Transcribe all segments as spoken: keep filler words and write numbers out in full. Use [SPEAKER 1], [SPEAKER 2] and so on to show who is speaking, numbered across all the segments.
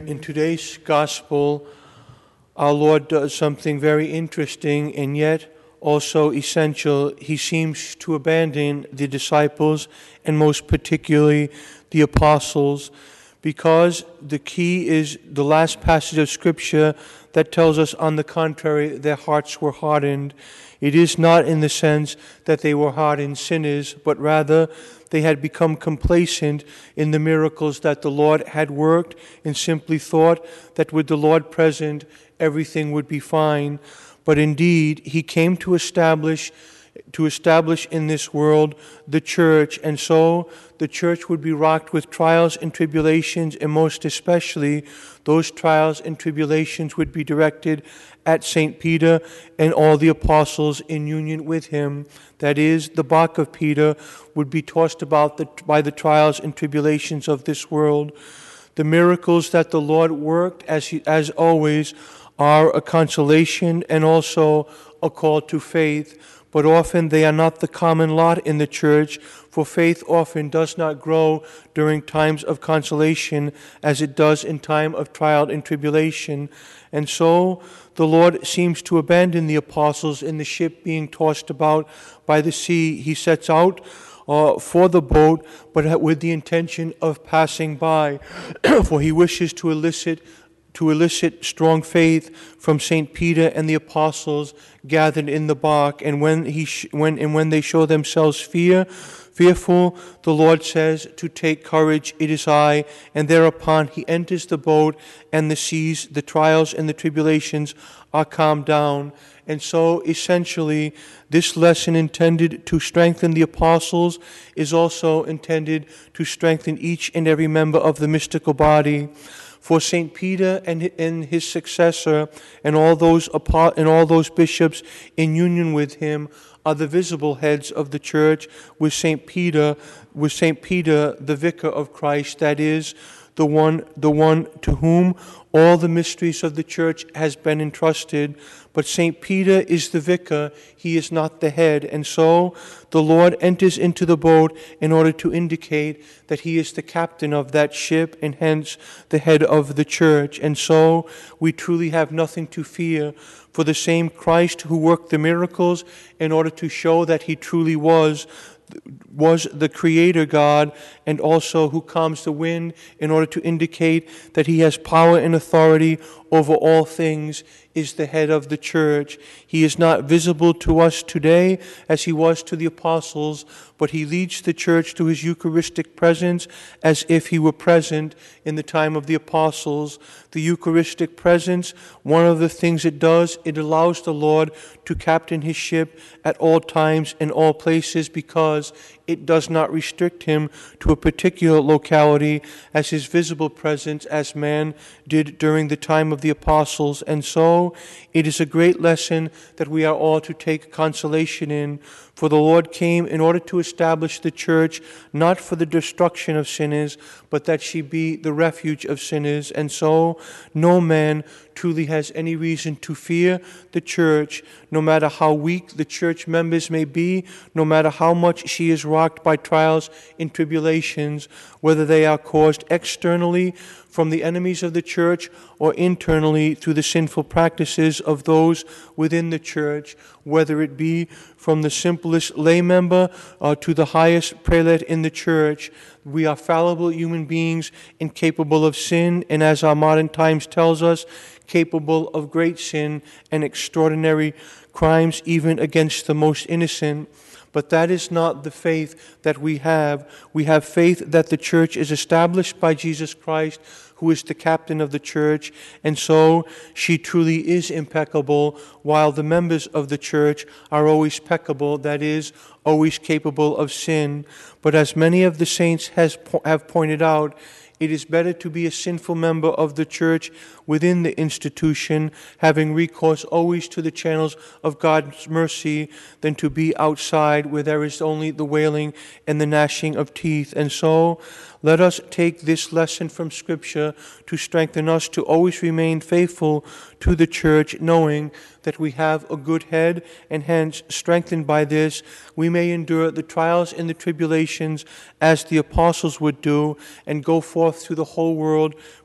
[SPEAKER 1] In today's gospel, our Lord does something very interesting and yet also essential. He seems to abandon the disciples and most particularly the apostles, because the key is the last passage of Scripture that tells us, on the contrary, their hearts were hardened. It is not in the sense that they were hardened sinners, but rather they had become complacent in the miracles that the Lord had worked and simply thought that with the Lord present, everything would be fine. But indeed, He came to establish to establish in this world the church, and so the church would be rocked with trials and tribulations, and most especially those trials and tribulations would be directed at Saint Peter and all the apostles in union with him. That is, the bark of Peter would be tossed about the, by the trials and tribulations of this world. The miracles that the Lord worked, as he, as always, are a consolation and also a call to faith. But often they are not the common lot in the church, for faith often does not grow during times of consolation as it does in time of trial and tribulation. And so the Lord seems to abandon the apostles in the ship being tossed about by the sea. He sets out uh, for the boat, but with the intention of passing by, for he wishes to elicit to elicit strong faith from Saint Peter and the apostles gathered in the bark. And when he sh- when and when they show themselves fear, fearful, the Lord says to take courage, it is I. And thereupon he enters the boat, and the seas, the trials and the tribulations are calmed down. And so essentially, this lesson intended to strengthen the apostles is also intended to strengthen each and every member of the mystical body. For Saint Peter and, and his successor and all those and all those bishops in union with him are the visible heads of the church, with Saint Peter, with Saint Peter, the vicar of Christ, that is, the one, the one to whom all the mysteries of the church has been entrusted. But Saint Peter is the vicar, he is not the head. And so the Lord enters into the boat in order to indicate that he is the captain of that ship and hence the head of the church. And so we truly have nothing to fear, for the same Christ who worked the miracles in order to show that he truly was was the Creator God, and also who calms the wind in order to indicate that he has power and authority over all things, is the head of the church. He is not visible to us today as he was to the apostles, but he leads the church to his Eucharistic presence as if he were present in the time of the apostles. The Eucharistic presence, one of the things it does, it allows the Lord to captain his ship at all times and all places, because it does not restrict him to a particular locality as his visible presence as man did during the time of the apostles. And so it is a great lesson that we are all to take consolation in. For the Lord came in order to establish the church, not for the destruction of sinners, but that she be the refuge of sinners. And so no man truly has any reason to fear the church, no matter how weak the church members may be, no matter how much she is rocked by trials and tribulations, whether they are caused externally from the enemies of the church or internally through the sinful practices of those within the church, whether it be from the simplest lay member uh, to the highest prelate in the church. We are fallible human beings, incapable of sin, and as our modern times tells us, capable of great sin and extraordinary crimes even against the most innocent. But that is not the faith that we have. We have faith that the church is established by Jesus Christ, who is the captain of the church, and so she truly is impeccable, while the members of the church are always peccable, that is, always capable of sin. But as many of the saints has, have pointed out, it is better to be a sinful member of the church within the institution, having recourse always to the channels of God's mercy, than to be outside where there is only the wailing and the gnashing of teeth. And so let us take this lesson from Scripture to strengthen us to always remain faithful to the church, knowing that we have a good head, and hence, strengthened by this, we may endure the trials and the tribulations as the apostles would do, and go forth to the whole world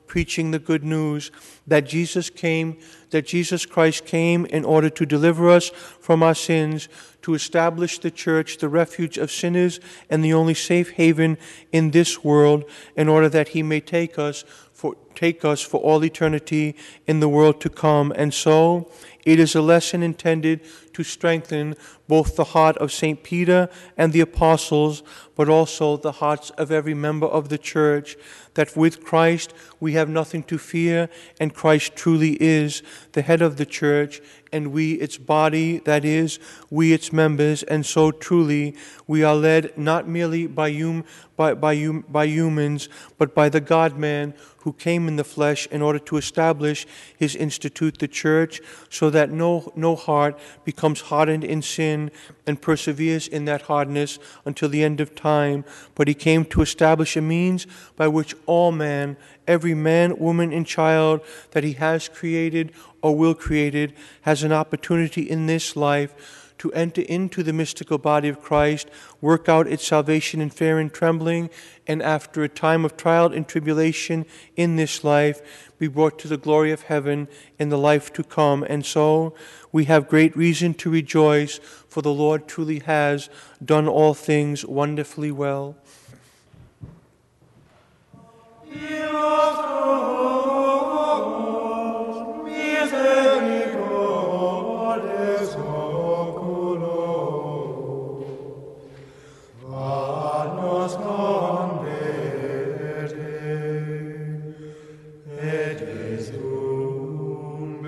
[SPEAKER 1] preaching the good news that Jesus came, that Jesus Christ came in order to deliver us from our sins, to establish the church, the refuge of sinners, and the only safe haven in this world, in order that he may take us for take us for all eternity in the world to come. And so it is a lesson intended to strengthen both the heart of Saint Peter and the apostles, but also the hearts of every member of the church, that with Christ we have nothing to fear, and Christ truly is the head of the church, and we its body, that is, we its members, and so truly we are led not merely by, hum, by, by, hum, by humans, but by the God-man who came in the flesh in order to establish his institute, the church, so that no, no heart becomes hardened in sin and perseveres in that hardness until the end of time. But he came to establish a means by which all man, every man, woman, and child that he has created or will create, has an opportunity in this life to enter into the mystical body of Christ, work out its salvation in fear and trembling, and after a time of trial and tribulation in this life, be brought to the glory of heaven in the life to come. And so we have great reason to rejoice, for the Lord truly has done all things wonderfully well.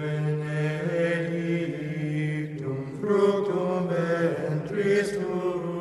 [SPEAKER 2] Fructum ventris tuum,